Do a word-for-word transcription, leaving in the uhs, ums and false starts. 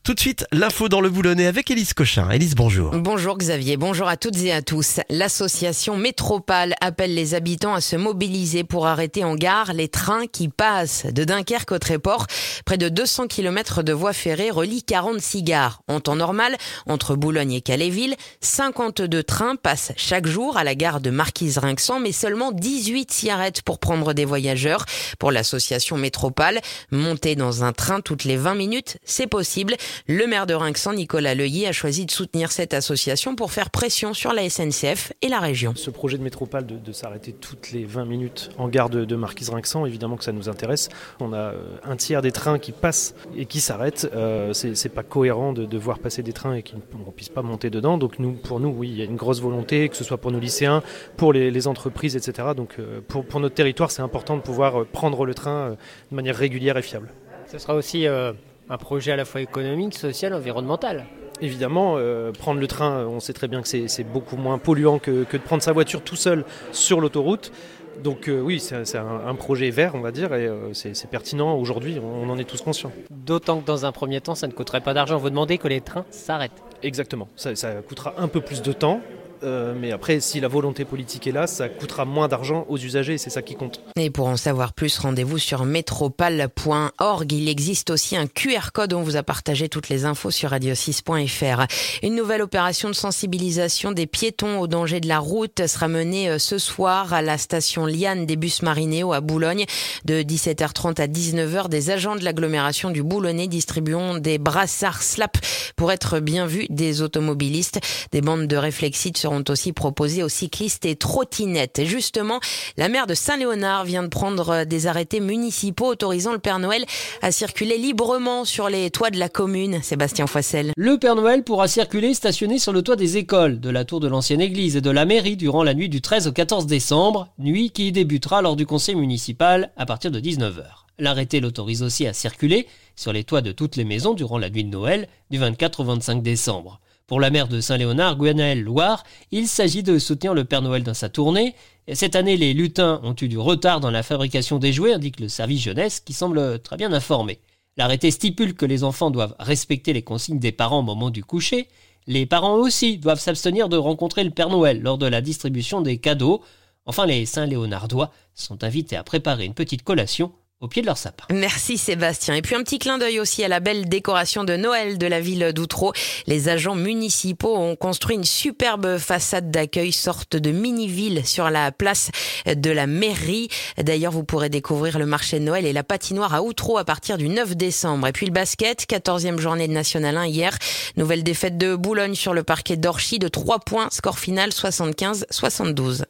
Tout de suite, l'info dans le Boulonnais avec Élise Cochin. Élise, bonjour. Bonjour Xavier, bonjour à toutes et à tous. L'association Métropale appelle les habitants à se mobiliser pour arrêter en gare les trains qui passent. De Dunkerque au Tréport, près de deux cents kilomètres de voies ferrées relient quarante-six gares. En temps normal, entre Boulogne et Calais-Ville, cinquante-deux trains passent chaque jour à la gare de Marquise-Rinxan, mais seulement dix-huit s'y arrêtent pour prendre des voyageurs. Pour l'association Métropale, monter dans un train toutes les vingt minutes, c'est possible. Le maire de Rinxan, Nicolas Leuilly, a choisi de soutenir cette association pour faire pression sur la S N C F et la région. Ce projet de Métropale de, de s'arrêter toutes les vingt minutes en gare de, de Marquise-Rinxan, évidemment que ça nous intéresse. On a un tiers des trains qui passent et qui s'arrêtent. Euh, c'est, c'est pas cohérent de, de voir passer des trains et qu'on ne puisse pas monter dedans. Donc nous, pour nous, oui, il y a une grosse volonté, que ce soit pour nos lycéens, pour les, les entreprises, et cetera. Donc euh, pour, pour notre territoire, c'est important de pouvoir prendre le train euh, de manière régulière et fiable. Ce sera aussi euh, un projet à la fois économique, social, environnemental. Évidemment, euh, prendre le train, on sait très bien que c'est, c'est beaucoup moins polluant que, que de prendre sa voiture tout seul sur l'autoroute. Donc euh, oui, c'est, c'est un, un projet vert, on va dire, et euh, c'est, c'est pertinent aujourd'hui, on, on en est tous conscients. D'autant que dans un premier temps, ça ne coûterait pas d'argent. Vous demandez que les trains s'arrêtent. Exactement, ça, ça coûtera un peu plus de temps. Euh, mais après, si la volonté politique est là, ça coûtera moins d'argent aux usagers et c'est ça qui compte. Et pour en savoir plus, rendez-vous sur métropale point org. Il existe aussi un Q R code. On vous a partagé toutes les infos sur radio six point f r. Une nouvelle opération de sensibilisation des piétons au danger de la route sera menée ce soir à la station Liane des bus Marinéo à Boulogne. De dix-sept heures trente à dix-neuf heures, des agents de l'agglomération du Boulonnais distribueront des brassards slap pour être bien vus des automobilistes. Des bandes de réflexite seront aussi proposés aux cyclistes et trottinettes. Et justement, la maire de Saint-Léonard vient de prendre des arrêtés municipaux autorisant le Père Noël à circuler librement sur les toits de la commune. Sébastien Foissel. Le Père Noël pourra circuler stationné sur le toit des écoles, de la tour de l'ancienne église et de la mairie durant la nuit du treize au quatorze décembre, nuit qui débutera lors du conseil municipal à partir de dix-neuf heures. L'arrêté l'autorise aussi à circuler sur les toits de toutes les maisons durant la nuit de Noël du vingt-quatre au vingt-cinq décembre. Pour la maire de Saint-Léonard, Gwenaëlle Loire, il s'agit de soutenir le Père Noël dans sa tournée. Et cette année, les lutins ont eu du retard dans la fabrication des jouets, indique le service jeunesse, qui semble très bien informé. L'arrêté stipule que les enfants doivent respecter les consignes des parents au moment du coucher. Les parents aussi doivent s'abstenir de rencontrer le Père Noël lors de la distribution des cadeaux. Enfin, les Saint-Léonardois sont invités à préparer une petite collation au pied de leur sapin. Merci Sébastien. Et puis un petit clin d'œil aussi à la belle décoration de Noël de la ville d'Outreau. Les agents municipaux ont construit une superbe façade d'accueil, sorte de mini-ville sur la place de la mairie. D'ailleurs, vous pourrez découvrir le marché de Noël et la patinoire à Outreau à partir du neuf décembre. Et puis le basket, quatorzième journée de National un hier. Nouvelle défaite de Boulogne sur le parquet d'Orchy de trois points, score final soixante-quinze à soixante-douze.